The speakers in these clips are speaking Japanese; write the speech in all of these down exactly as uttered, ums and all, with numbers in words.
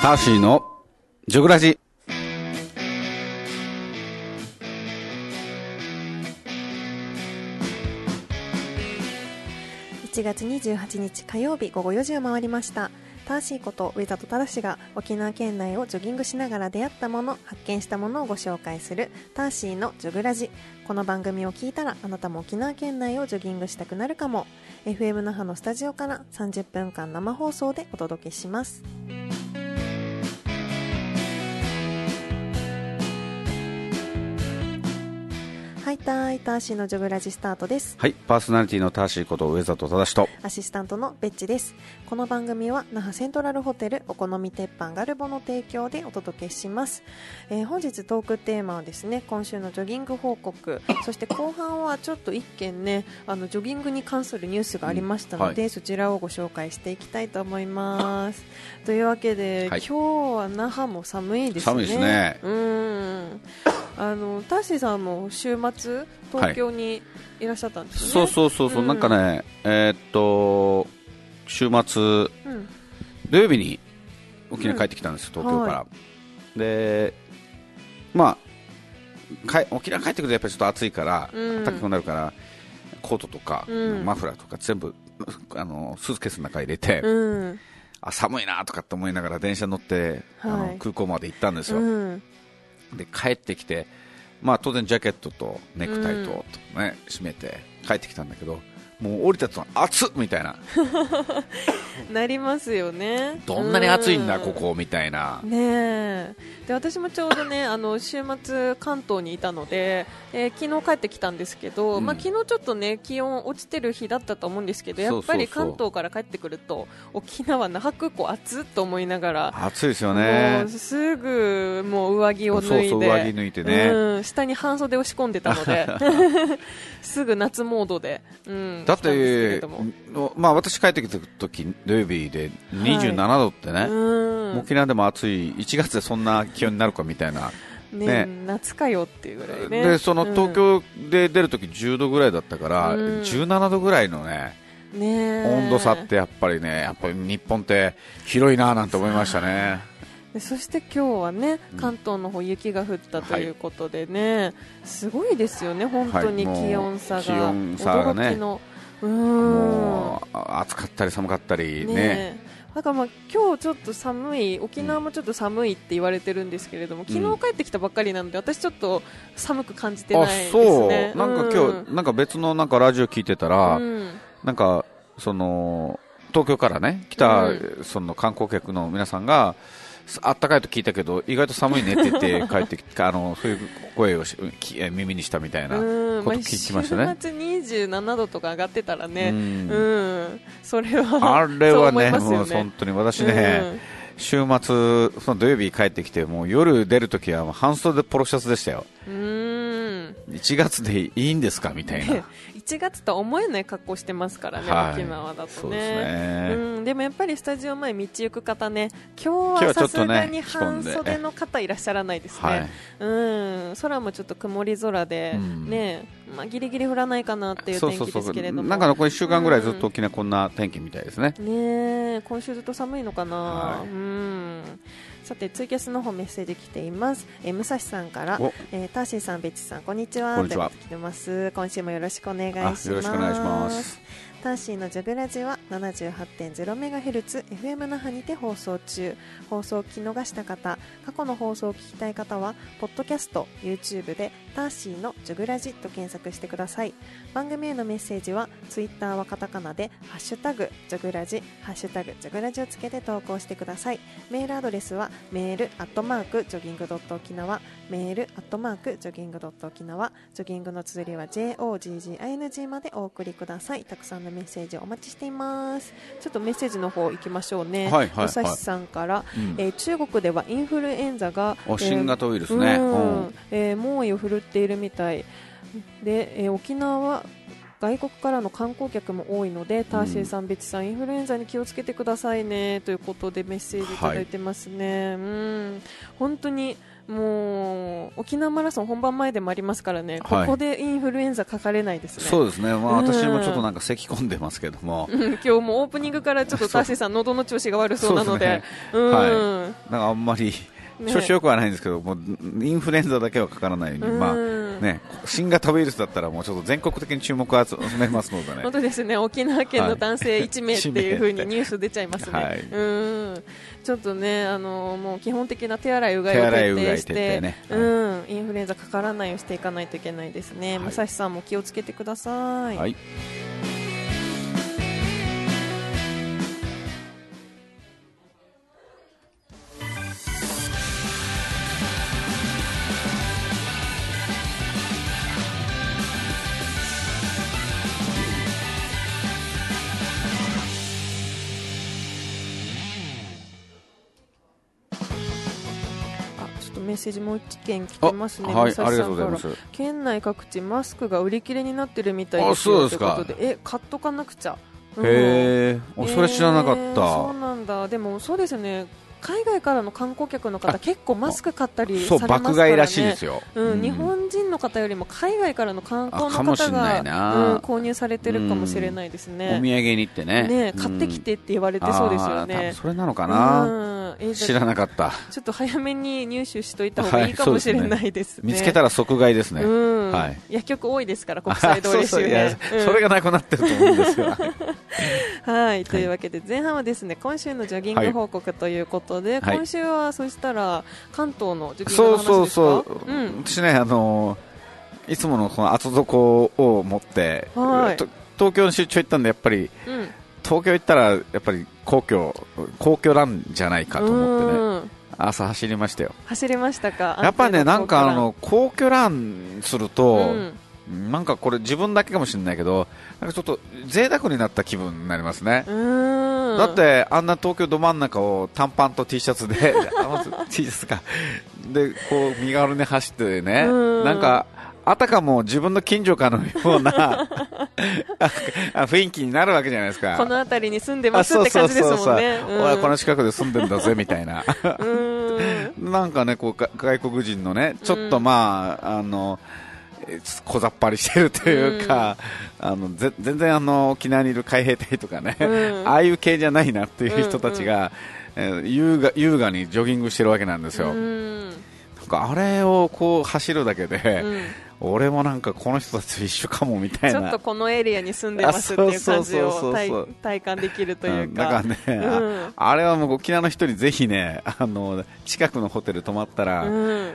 ターシーのジョグラジ。 いちがつにじゅうはちにち火曜日午後よじを回りました。ターシーこと上里忠が沖縄県内をジョギングしながら出会ったもの、発見したものをご紹介するターシーのジョグラジ。この番組を聞いたらあなたも沖縄県内をジョギングしたくなるかも。 エフエム 那覇のスタジオからさんじゅっぷんかん生放送でお届けします。はい、ターイターシーのジョグラジスタートです。 はい、パーソナリティのターシーこと上里忠とアシスタントのベッチです。この番組は那覇セントラルホテルお好み鉄板ガルボの提供でお届けします。えー、本日トークテーマはですね、今週のジョギング報告、そして後半はちょっと一件ね、あのジョギングに関するニュースがありましたので、うんはい、そちらをご紹介していきたいと思います。というわけで、はい、今日は那覇も寒いですね。 寒いですね。 うん。あのターシーさんも週末東京にいらっしゃったんですね。 はい、そうそうそうそう、うん、なんかね、えー、っと週末、うん、土曜日に沖縄帰ってきたんですよ、うん、東京から、はい、でまあか沖縄帰ってくるとやっぱりちょっと暑いから、うん、暖かくなるからコートとか、うん、マフラーとか全部あのスーツケースの中に入れて、うん、あ寒いなとかって思いながら電車に乗って、はい、あの空港まで行ったんですよ。うん、で帰ってきて、まあ、当然ジャケットとネクタイと、うんね、締めて帰ってきたんだけど、もう降りたと暑っみたいななりますよね。 どんなに暑いんだ、うん、ここみたいな、 ね、で私もちょうどねあの週末関東にいたので、えー、昨日帰ってきたんですけど、うんまあ、昨日ちょっとね気温落ちてる日だったと思うんですけど、やっぱり関東から帰ってくると沖縄那覇空港暑っと思いながら、 暑いですよね。 もうすぐもう上着を脱いで、 そうそう上着脱いでね、 うん、下に半袖を仕込んでたのですぐ夏モードで、うん、 だってまあ、私帰ってきた時土曜日でにじゅうななどってね、はい、うん沖縄でも暑いいちがつでそんな気温になるかみたいな、 ねね、夏かよっていうぐらいね。 でその東京で出るときじゅうどぐらいだったから、うん、じゅうななどぐらいのね、ね温度差ってやっぱりね、やっぱり日本って広いななんて思いましたね。 でそして今日はね関東の方雪が降ったということでね、はい、すごいですよね本当に気温差が、はい、気温差がね、驚きのうーんもう暑かったり寒かったり ね, ねだからまあ今日ちょっと寒い、沖縄もちょっと寒いって言われてるんですけれども、うん、昨日帰ってきたばっかりなので私ちょっと寒く感じてないですね。 あそうなんか今日、うん、なんか別のなんかラジオ聞いてたら、うん、なんかその東京からね来た、うん、その観光客の皆さんがあったかいと聞いたけど意外と寒いねって言って帰ってきてあのそういう声を耳にしたみたいなこと聞きましたね。 まあ、週末にじゅうななどとか上がってたらね、うん、うん、それはあれは ね, ねもう本当に私ね、うん、週末その土曜日帰ってきてもう夜出るときは半袖ポロシャツでしたよ。うーんいちがつでいいんですかみたいな。 いちがつとは思えない格好してますからね、はい、沖縄だとね。そうですね、うん、でもやっぱりスタジオ前道行く方ね、今日はさすがに半袖の方いらっしゃらないですね、はい、うん空もちょっと曇り空で、うんねまあ、ギリギリ降らないかなっていう天気ですけれども、そうそうそうなんか残りいっしゅうかんぐらいずっと沖縄こんな天気みたいですね、 うん、ね今週ずっと寒いのかな、はい、うんさてツイキャスの方メッセージ来ています。えー、武蔵さんから、えー、ターシーさん、ベッチさん、こんにちは。こんにちは。来てます。今週もよろしくお願いします。 よろしくお願いします。 ターシーのジョグラジは ななじゅうはちてんゼロメガヘルツ エフエム 那覇にて放送中。放送を聞き逃した方、過去の放送を聞きたい方はポッドキャスト、YouTube でターシーのジョグラジと検索してください。番組へのメッセージはツイッターはカタカナでハッシュタグジョグラジ、ハッシュタグジョグラジをつけて投稿してください。メールアドレスはメールアットマークジョギングドット沖縄、メールアットマークジョギングドット沖縄、ジョギングの綴りは ジェイオージージーアイエヌジー までお送りください。たくさんのメッセージお待ちしています。ちょっとメッセージの方行きましょうね。はいはいはい、武蔵さんから、うんえー、中国ではインフルエンザが、 えー、新型ウイルスね、 うんえー、猛威を振るっているみたいで、えー、沖縄は外国からの観光客も多いので、ターシーさん、ベチさんインフルエンザに気をつけてくださいねということでメッセージいただいてますね、はい、うん本当にもう沖縄マラソン本番前でもありますからね、はい、ここでインフルエンザかかれないですね。 そうですね、まあ、私もちょっとなんか咳込んでますけども、 うん、今日もオープニングからちょっとターシーさん喉の調子が悪そうなので、 そうですね、うん、はい、なんかあんまり調子よくはないんですけど、もうインフルエンザだけはかからないように、まあね、新型ウイルスだったらもうちょっと全国的に注目を集めますのでね。 本当ですね、沖縄県の男性いち名っていう風にニュース出ちゃいますね、はい、うんちょっとね、あのもう基本的な手洗いうがいを徹底して、ね、はい、うん、インフルエンザかからないようにしていかないといけないですね、はい、武蔵さんも気をつけてください。はい、メッセージもう一件来てますね。 はい、ありがとうございます。 県内各地マスクが売り切れになってるみたいですよということで、え買っとかなくちゃ、うん、 へー、それ知らなかった、えー、 そうなんだ。でもそうですよね、海外からの観光客の方結構マスク買ったりされますからね。そう、爆買いらしいですよ、うんうん、日本人の方よりも海外からの観光の方が、うん、購入されてるかもしれないですね、 うん、お土産に行ってね、 ね、買ってきてって言われてそうですよね、 多分それなのかな、うん、知らなかった。 ちょっと早めに入手しといた方がいいかもしれないですね、はい、 見つけたら即買いですね、 うん、 はい、 薬局多いですから国際通り周辺。そうそう、 うん、それがなくなってると思うんですよはい、というわけで前半はですね、今週のジョギング報告ということで、はい、今週はそしたら関東のジョギングの話ですか。そうそうそう、うん、 私ね、あのいつものこの厚底を持って、はい、東京の出張行ったんで、やっぱり、うん、東京行ったらやっぱり皇居皇居ランじゃないかと思ってね、朝走りましたよ。 走りましたか。 やっぱね、なんかあの皇居ランすると、うんなんかこれ自分だけかもしれないけど、なんかちょっと贅沢になった気分になりますね。うんだってあんな東京ど真ん中を短パンと T シャツでT シャツかでこう身軽に走ってね、なんかあたかも自分の近所かのような雰囲気になるわけじゃないですか。 この辺りに住んでますって感じですもんね。 俺はこの近くで住んでんだぜみたいななんかね、こう外国人のね、ちょっとまああの小ざっぱりしてるというか、うん、あのぜ全然あの沖縄にいる海兵隊とかね、うん、ああいう系じゃないなっていう人たちが、うんうんえー、優雅、優雅にジョギングしてるわけなんですよ、うん、なんかあれをこう走るだけで、うん俺もなんかこの人たちと一緒かもみたいな、 ちょっとこのエリアに住んでますっていう感じを体感できるというか、 うん、だからね、うん、あ, あれはもう沖縄の人にぜひね、あの近くのホテル泊まったら、うん、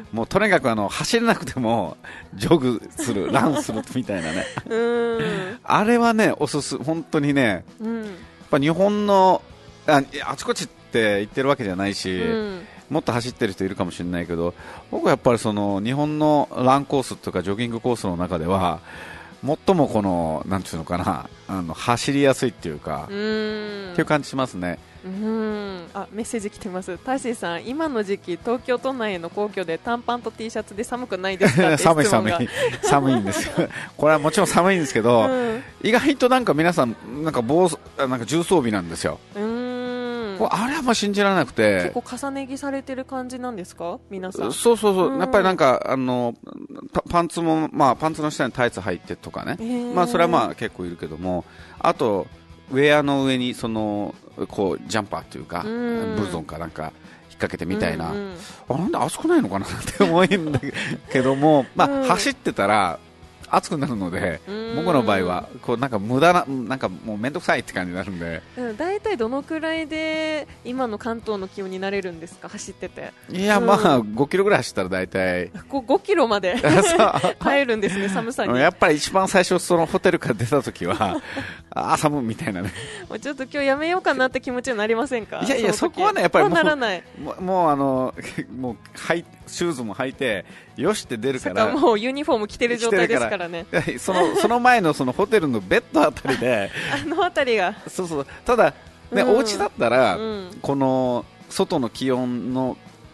もうとにかくあの走れなくてもジョグするランするみたいなね、うん、あれはねおすす本当にね、うん、やっぱ日本の あ, あちこちって行ってるわけじゃないし、うんもっと走ってる人いるかもしれないけど、僕はやっぱりその日本のランコースとかジョギングコースの中では最もこのなんていうのかな、あの走りやすいっていうか、うーんっていう感じしますね。 うーんあメッセージ来てます。ターシーさん、今の時期東京都内の皇居で短パンと T シャツで寒くないですかって質問が寒い寒い寒いんですよこれはもちろん寒いんですけど、うん、意外となんか皆さんなんか防なんか重装備なんですよ。うーんあれはまあ信じられなくて、 結構重ね着されてる感じなんですか皆さん。 そうそうそう、うん、やっぱりなんかあのパンツも、まあ、パンツの下にタイツ履いてとかね、まあ、それはまあ結構いるけども、あとウェアの上にそのこうジャンパーというか、うん、ブルゾンかなんか引っ掛けてみたいな、うんうん、あなんで暑くないのかなって思うんだけども、まあ、走ってたら暑くなるので、僕の場合はこうなんか無駄な、なんかもう面倒くさいって感じになるんで。 だいたいどのくらいで今の関東の気温になれるんですか、走ってて。 いや、うん、まあごキロぐらい走ったらだいたいごキロまで耐えるんですね、寒さに。 やっぱり一番最初そのホテルから出た時はあ寒いみたいなねもうちょっと今日やめようかなって気持ちになりませんか。 いやいや、そこはねやっぱりもうならないもう、もうあのもうはいシューズも履いてよしって出るから、 もうユニフォーム着てる状態ですからね。 そのその前のそのホテルのベッドあたりであのあたりがそうそう、ただね、うん、お家だったら、うん、この外の気温の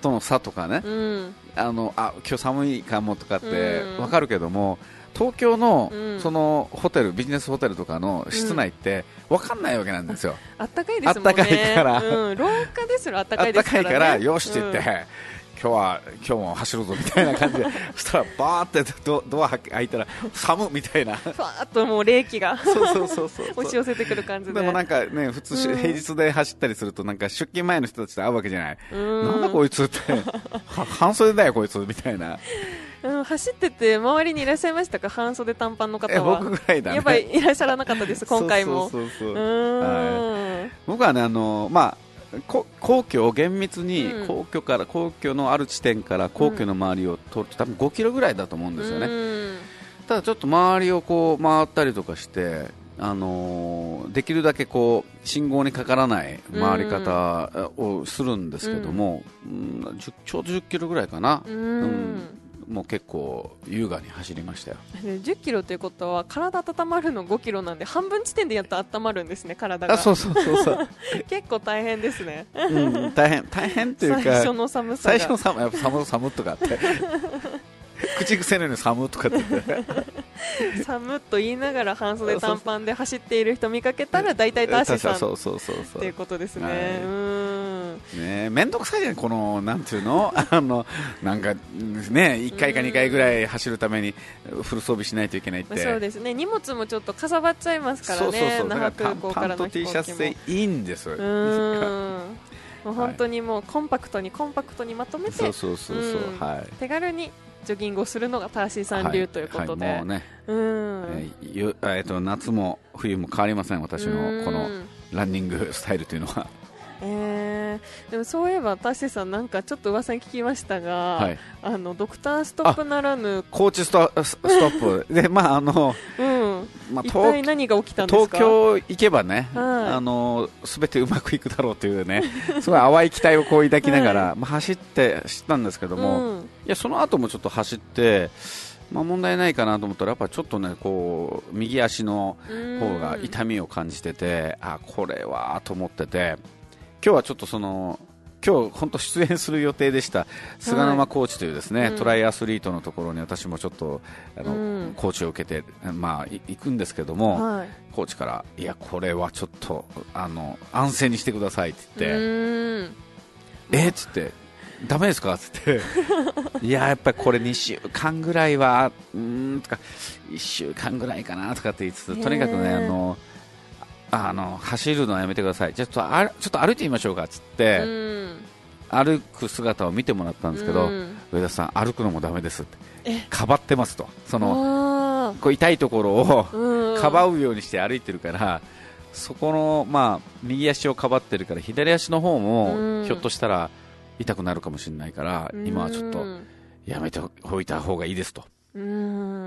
との差とかね、 うん、 あのあ今日寒いかもとかって分かるけども、東京の、 うん、 そのホテルビジネスホテルとかの室内って分かんないわけなんですよ、 あったかいですもんね、 あったかいから、 うん、廊下ですらあったかいですからね、 あったかいからよしって言って、うん、今日は今日も走るぞみたいな感じでそしたらバーって ド, ドア開いたら寒みたいな、 ふわーっともう冷気がそうそうそうそう押し寄せてくる感じで、 でもなんかね、普通、うん、平日で走ったりするとなんか出勤前の人たちと会うわけじゃない、なんだこいつって半袖だよこいつみたいな、 うん、走ってて周りにいらっしゃいましたか、半袖短パンの方は。 僕ぐらいだね、 やっぱりいらっしゃらなかったです今回も。 そうそうそうそう、はい、僕はね、あの、まあ、こ皇居を厳密に、うん、皇居から皇居のある地点から皇居の周りを通ると多分ごキロぐらいだと思うんですよね、うん、ただちょっと周りをこう回ったりとかして、あのー、できるだけこう信号にかからない回り方をするんですけども、うんうん、ちょうどじゅっキロぐらいかな、うんうん、もう結構優雅に走りましたよ。 じゅっキロということは体温まるのごキロなんで半分地点でやっと温まるんですね、体が。 あ、そうそうそうそう結構大変ですね、 うん、大変大変というか最初の寒さが最初の寒やっぱ寒寒とかって口癖のように寒とかって寒と言いながら半袖短パンで走っている人見かけたら大体ターシーさんっていうことですね、はい、うん、 ね、めんどくさいじゃん、このなんていうのあのなんかね、いっかいかにかいぐらい走るためにフル装備しないといけないって、 そうですね、荷物もちょっとかさばっちゃいますからね、 そうそうそう、 那覇空港からの飛行機もパンと T シャツでいいんです。うーんもう本当にもうコンパクトにコンパクトにまとめて、 そうそうそうそう、うん、はい、 手軽にジョギングをするのがターシーさん流ということで、 はいはい、もうね、うん、えーえー、と夏も冬も変わりません、私のこのランニングスタイルというのは。 えー、でもそういえばターシーさん、なんかちょっと噂に聞きましたが、はい、あのドクターストップならぬコーチストストップで、まああの、 うんまあ、一体何が起きたんですか。 東京行けばね、はい、あの全てうまくいくだろうというね、すごい淡い期待をこう抱きながら、はい、まあ、走って知ったんですけども、うん、いやその後もちょっと走って、まあ、問題ないかなと思ったらやっぱちょっとね、こう右足の方が痛みを感じてて、あこれはと思ってて、今日はちょっとその今日本当出演する予定でした菅沼コーチというですね、はい、トライアスリートのところに私もちょっとあの、うん、コーチを受けて、まあ、行くんですけども、はい、コーチからいやこれはちょっとあの安静にしてくださいって言って、うんえっつってダメですかって言っていややっぱりこれにしゅうかんぐらいはうーんとかいっしゅうかんぐらいかなとかって言いつつ、とにかくねあのあの走るのはやめてください、じゃあちょっとあちょっと歩いてみましょうかっつって、うん、歩く姿を見てもらったんですけど、うん、上田さん歩くのもダメですってかばってますと、そのこう痛いところをかばうようにして歩いてるから、そこの、まあ、右足をかばってるから左足の方も、うん、ひょっとしたら痛くなるかもしれないから、うん、今はちょっとやめておいた方がいいですと、うん、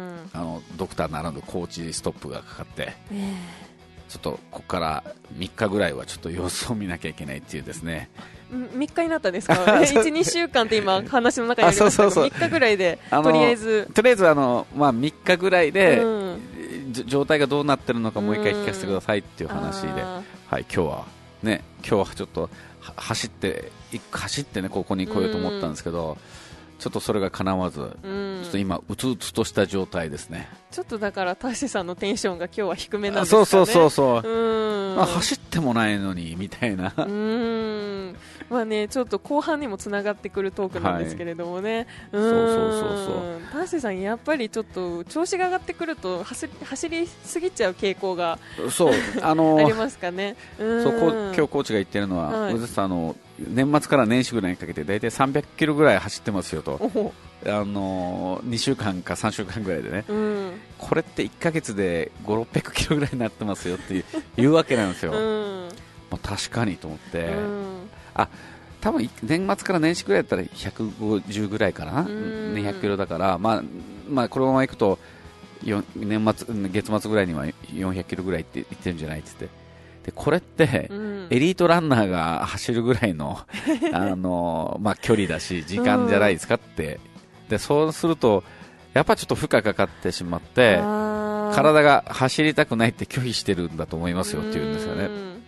あのドクターならぬコーチストップがかかって、えーちょっとここからみっかぐらいはちょっと様子を見なきゃいけないっていうですね。 みっかになったんですかいち、にしゅうかんって今話の中にありましたけど、みっかぐらいでとりあえずとりあえずあの、まあ、みっかぐらいで、うん、状態がどうなってるのかもう一回聞かせてくださいっていう話で、はい、今日はね今日はちょっと走って走ってねここに来ようと思ったんですけど、ちょっとそれが叶わず、うん、ちょっと今うつうつとした状態ですね。 ちょっとだからタシさんのテンションが今日は低めなんですかね。 そうそうそうそう、うん、まあ、走ってもないのにみたいな、 うんまあね、ちょっと後半にもつながってくるトークなんですけれどもね、 はい、うんそうそうそうそうタシさんやっぱりちょっと調子が上がってくると走り、走りすぎちゃう傾向がそう、あのー、 ありますかね。うんそうこう今日コーチが言ってるのは、はい、さんあの年末から年始ぐらいにかけて大体さんびゃっキロぐらい走ってますよと、あのー、にしゅうかんかさんしゅうかんぐらいでね、うん、これっていっかげつでごひゃく、ろっぴゃくキロぐらいになってますよっていう言うわけなんですよ、うんまあ、確かにと思って、うん、あ多分年末から年始ぐらいだったらひゃくごじゅうぐらいかな、うん、にひゃくキロだから、まあまあ、このままいくと年末月末ぐらいにはよんひゃくキロぐらいって言ってるんじゃないって言って、でこれって、うん、エリートランナーが走るぐらいの、あのまあ、距離だし時間じゃないですかって、うん、でそうするとやっぱちょっと負荷かかってしまって体が走りたくないって拒否してるんだと思いますよって言うんですよね。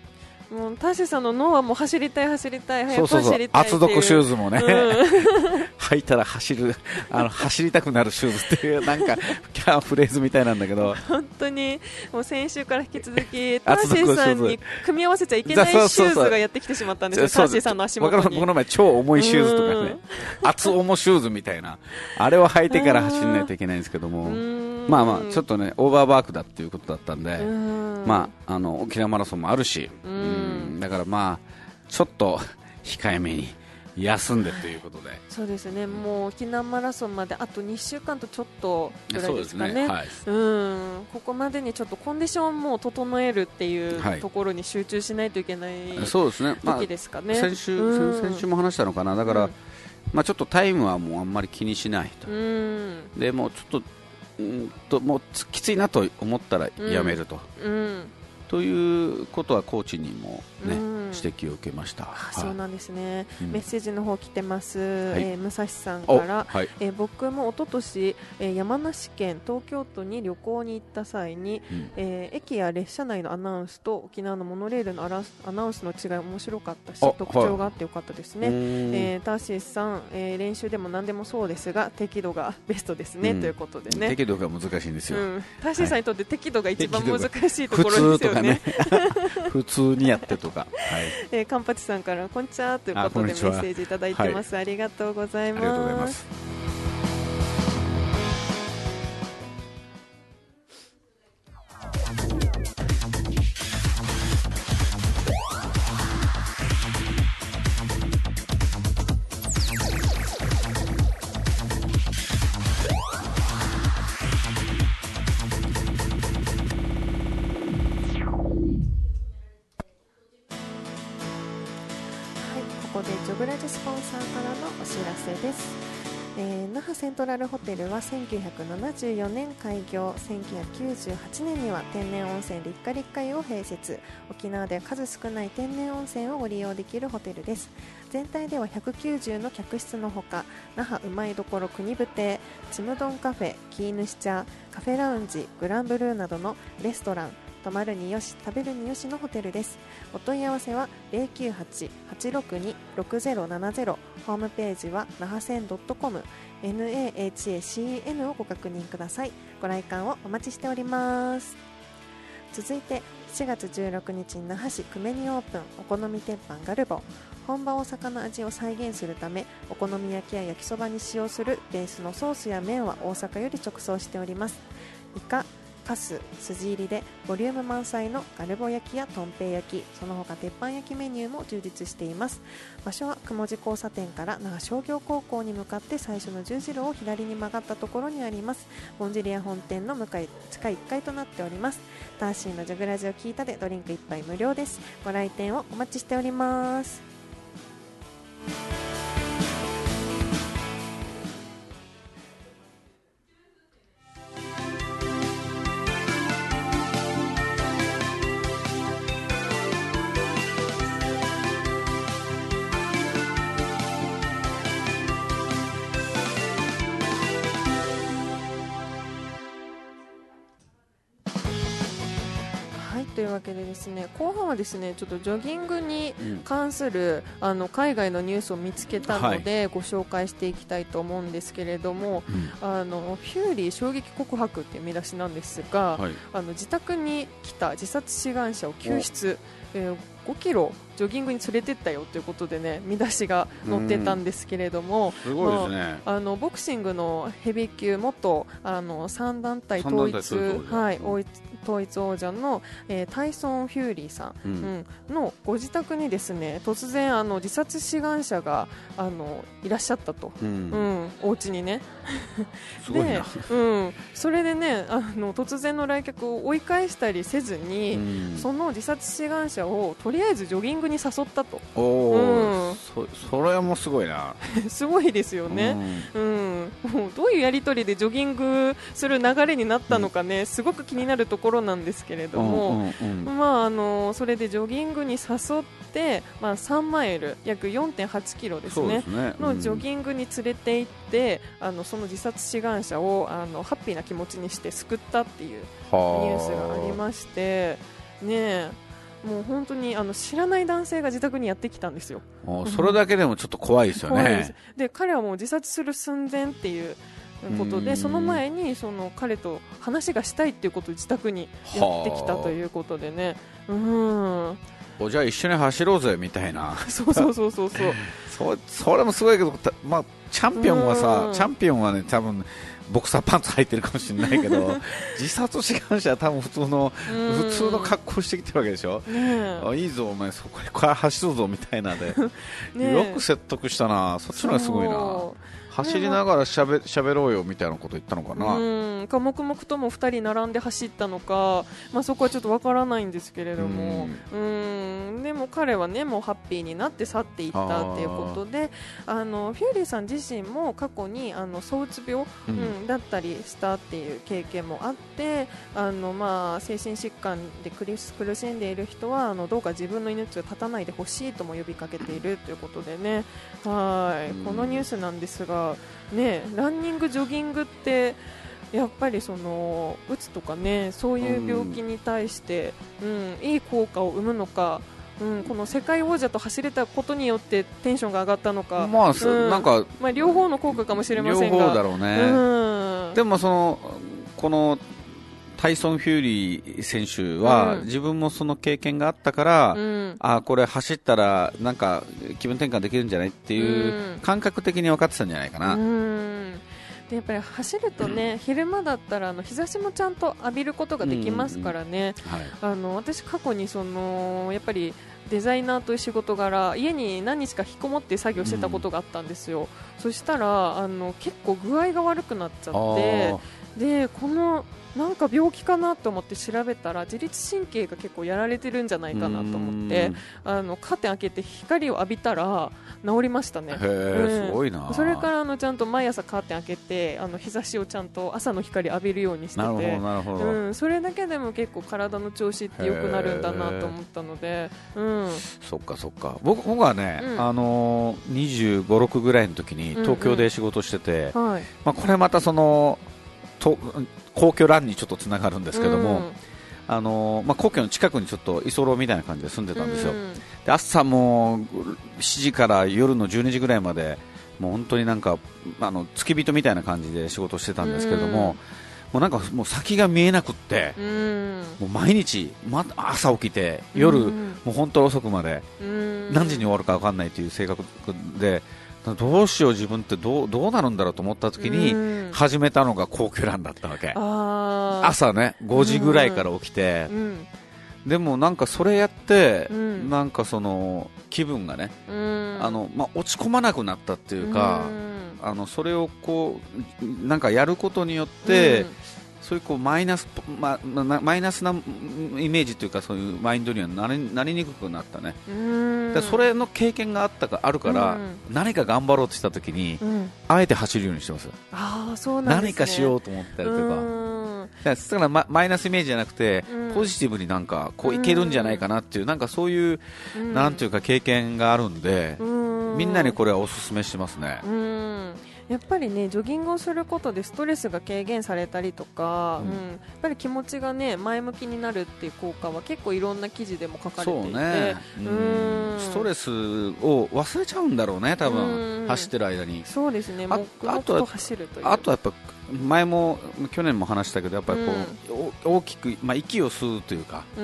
もうターシーさんの脳はもう走りたい走りたい早くそうそうそう、 走りたいっていう厚底シューズもね、 うん履いたら走るあの走りたくなるシューズっていうなんかキャーフレーズみたいなんだけど、 本当にもう先週から引き続きターシーさんに組み合わせちゃいけないシそうそうそうューズがやってきてしまったんですよ。ターシーさんの足元に。 僕の前超重いシューズとかね、厚重シューズみたいなあれを履いてから走らないといけないんですけども、まあまあちょっとねオーバーワークだっていうことだったんで、まああの沖縄マラソンもあるし、うんだからまあちょっと控えめに休んでということで、 そうですね、もう沖縄マラソンまであとにしゅうかんとちょっとぐらいですかね。 そうですね、はい、 うんここまでにちょっとコンディションも整えるっていうところに集中しないといけない時ですかね。 先週、うん、先々週も話したのかな、だから、うんまあ、ちょっとタイムはもうあんまり気にしないと、うん、でもうちょっと、うんともうきついなと思ったらやめると。うんうんということはコーチにも、ね、うん、指摘を受けました。 あそうなんですね、うん、メッセージの方来てます、はいえー、武蔵さんから、はいえー、僕も一昨年、えー、山梨県東京都に旅行に行った際に、うんえー、駅や列車内のアナウンスと沖縄のモノレールのアラアナウンスの違い面白かったし特徴があってよかったですね、はいえー、ターシーさん、えー、練習でも何でもそうですが適度がベストですね、うん、ということでね。 適度が難しいんですよ、うん、 ターシーさんにとって適度が一番難しいところですよね。ね普通にやってとか、はいえー、カンパチさんからこんにちはということでメッセージいただいてます、はい、ありがとうございます。ありがとうございます。ここでジョブラジスポンサーからのお知らせです、えー、那覇セントラルホテルはせんきゅうひゃくななじゅうよねん開業、せんきゅうひゃくきゅうじゅうはちねんには天然温泉立夏立海を併設。沖縄で数少ない天然温泉をご利用できるホテルです。全体ではひゃくきゅうじゅうの客室のほか、那覇うまいどころ国部亭、ちむどんカフェ、キーヌシチャー、カフェラウンジ、グランブルーなどのレストラン、泊まるによし食べるによしのホテルです。お問い合わせは ゼロきゅうはち はちろくに ろくゼロななゼロ、ホームページは那覇線 .com、 ナハセン をご確認ください。ご来館をお待ちしております。続いてしちがつじゅうろくにちに那覇市久米にオープン、お好み鉄板ガルボ。本場大阪の味を再現するため、お好み焼きや焼きそばに使用するベースのソースや麺は大阪より直送しております。イカ、カス、筋入りでボリューム満載のガルボ焼きやとんぺい焼き、その他鉄板焼きメニューも充実しています。場所は雲寺交差点から那覇商業高校に向かって最初の十字路を左に曲がったところにあります。ボンジリア本店の向かい地下いっかいとなっております。ターシーのジョグラジを聞いたでドリンクいっぱい無料です。ご来店をお待ちしております。というわけでですね、後半はですねちょっとジョギングに関する、うん、あの海外のニュースを見つけたので、はい、ご紹介していきたいと思うんですけれども、うん、あのフューリー衝撃告白っていう見出しなんですが、はい、あの自宅に来た自殺志願者を救出、えー、ごキロジョギングに連れてったよということでね見出しが載ってたんですけれども、 すごいですね、 まあ、あのボクシングのヘビー級元あのさん団体統一、はい、統一王者の、えー、タイソン・フューリーさん、うんうん、のご自宅にですね突然あの自殺志願者があのいらっしゃったと、うんうん、お家にねすごいなで、 うん、それでねあの突然の来客を追い返したりせずに、うん、その自殺志願者をとりあえずジョギングに誘ったと。 おー、うん、そ, それはもうすごいなすごいですよね、うんうん、もうどういうやり取りでジョギングする流れになったのかね、うん、すごく気になるところなんですけれども、うんうんうん、まあ、あのそれでジョギングに誘って、まあ、さんマイル約 よんてんはちキロですね、ですね、うん、のジョギングに連れて行ってあのその自殺志願者をあのハッピーな気持ちにして救ったっていうニュースがありましてねえもう本当にあの知らない男性が自宅にやってきたんですよ。 それだけでもちょっと怖いですよね。 怖いです。で彼はもう自殺する寸前っていうことで、その前にその彼と話がしたいっていうことを自宅にやってきたということでね、うん、 おじゃあ一緒に走ろうぜみたいなそうそうそうそうそうそ, それもすごいけど、まあ、チャンピオンはさ、チャンピオンはね多分ボクサーパンツ履いてるかもしれないけど自殺志願者は多分普通の普通の格好してきてるわけでしょ、ね、あいいぞお前そこから走るぞみたいなで、ね、よく説得したな。そっちの方がすごいな。走りながらしゃべ、しゃべろうよみたいなこと言ったのかな。 うんか黙々ともふたり並んで走ったのか、まあ、そこはちょっとわからないんですけれども、うんうんでも彼はねもうハッピーになって去っていったということで、あのフューリーさん自身も過去にあの躁うつ病、うん、だったりしたっていう経験もあって、あの、まあ、精神疾患で苦しんでいる人はあのどうか自分の命を絶たないでほしいとも呼びかけているということでね、はいこのニュースなんですがね、ランニング、ジョギングってやっぱりそのうつとかねそういう病気に対して、うんうん、いい効果を生むのか、うん、この世界王者と走れたことによってテンションが上がったのか、 まあうん、なんかまあ、両方の効果かもしれませんが、 両方だろうね、うん、でもそのこのタイソン・フューリー選手は、うん、自分もその経験があったから、うん、あこれ走ったらなんか気分転換できるんじゃないっていう感覚的に分かってたんじゃないかな、うん、 でやっぱり走るとね、うん、昼間だったらあの日差しもちゃんと浴びることができますからね、うんうんはい、あの私過去にそのやっぱりデザイナーという仕事柄家に何日か引きこもって作業してたことがあったんですよ、うん、そしたらあの結構具合が悪くなっちゃってでこのなんか病気かなと思って調べたら自律神経が結構やられてるんじゃないかなと思ってあのカーテン開けて光を浴びたら治りましたね。 へー、うん、すごいな。 それからあのちゃんと毎朝カーテン開けてあの日差しをちゃんと朝の光浴びるようにしてて、なるほどなるほど、うん、それだけでも結構体の調子って良くなるんだなと思ったので、うん、 そっかそっか。僕、僕はね、うん、あのー、にじゅうご、ろくぐらいの時に東京で仕事してて、うんうんはいまあ、これまたそのと皇居ランにちょっとつながるんですけども、うんあのまあ、皇居の近くにちょっと居候みたいな感じで住んでたんですよ、うん、で朝もしちじから夜のじゅうにじぐらいまでもう本当になんかあの付き人みたいな感じで仕事してたんですけども、うん、もうなんかもう先が見えなくって、うん、もう毎日、ま、朝起きて夜、うん、もう本当遅くまで、うん、何時に終わるか分かんないという性格でどうしよう自分ってどう、どうなるんだろうと思った時に始めたのが皇居ランだったわけ。朝ねごじぐらいから起きて、うん、でもなんかそれやって、うん、なんかその気分がね、うん、あのまあ、落ち込まなくなったっていうか、うん、あのそれをこうなんかやることによって、そういうこうマイナス、ま、マイナスなイメージというかそういうマインドにはなり、なりにくくなったね。でそれの経験があったかあるから、うん、何か頑張ろうとしたときに、うん、あえて走るようにしてます。 あそうなんですね、 何かしようと思ったりとか、だから、ま、マイナスイメージじゃなくて、うん、ポジティブになんかこういけるんじゃないかなっていう、なんかそういう、うん、なんていうか経験があるんで、うん、みんなにこれはおすすめしますね。 うんやっぱりねジョギングをすることでストレスが軽減されたりとか、うんうん、やっぱり気持ちがね前向きになるっていう効果は結構いろんな記事でも書かれていて、そうね、 うんストレスを忘れちゃうんだろうね多分走ってる間に。 そうですね、 ああと走るという。 あとやっぱ前も去年も話したけどやっぱりこう、うん、大きく、まあ、息を吸うというか、うん、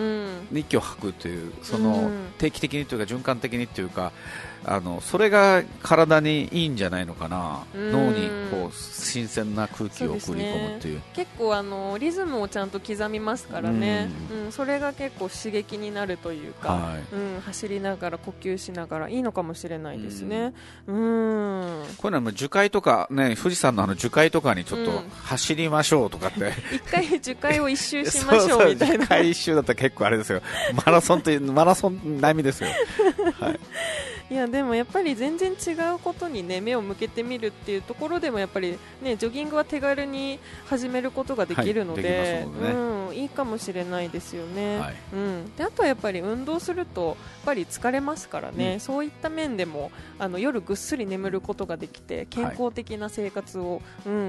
息を吐くというその、うん、定期的にというか循環的にというかあのそれが体にいいんじゃないのかな、うん、脳にこう新鮮な空気を送り込むという、 ね、結構あのリズムをちゃんと刻みますからね、うんうん、それが結構刺激になるというか、はいうん、走りながら呼吸しながらいいのかもしれないですね、うん、うんこういうのはもう樹海とか、ね、富士山のあの樹海とかにちょっと走りましょうとかって、 一回樹海を一周しましょうみたいな。そうそう樹海一周だったら結構あれですよマラソンというマラソン並みですよ、はいいやでもやっぱり全然違うことに、ね、目を向けてみるっていうところでもやっぱり、ね、ジョギングは手軽に始めることができるので、はいできますもんね、うん、いいかもしれないですよね、はいうん、であとはやっぱり運動するとやっぱり疲れますからね、うん、そういった面でもあの夜ぐっすり眠ることができて健康的な生活を、はいうん、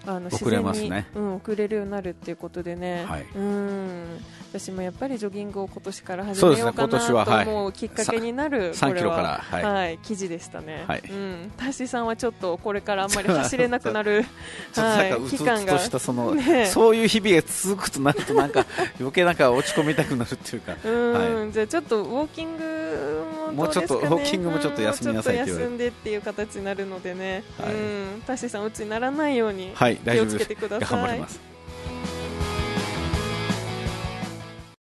あの遅れますね、 自然に、うん、遅れるようになるっていうことでね、 はい、 うん私もやっぱりジョギングを今年から始めようかなと思うきっかけになる、 さんキロこれは、 から、はいはい、記事でしたね、 はいうん、タッシーさんはちょっとこれからあんまり走れなくなるちょっとなんかうつうつとしたその、 ね、 そういう日々が続くとなるとなんか余計なんか落ち込みたくなるっていうか、 うん、 はい、 じゃあちょっとウォーキングもどうですかね、 もうちょっとウォーキングもちょっと休みなさいって言われて、 休んでっていう形になるのでね、 はい、 うん、タッシーさんうつにならないようにはい、 気をつけてください。 頑張ります。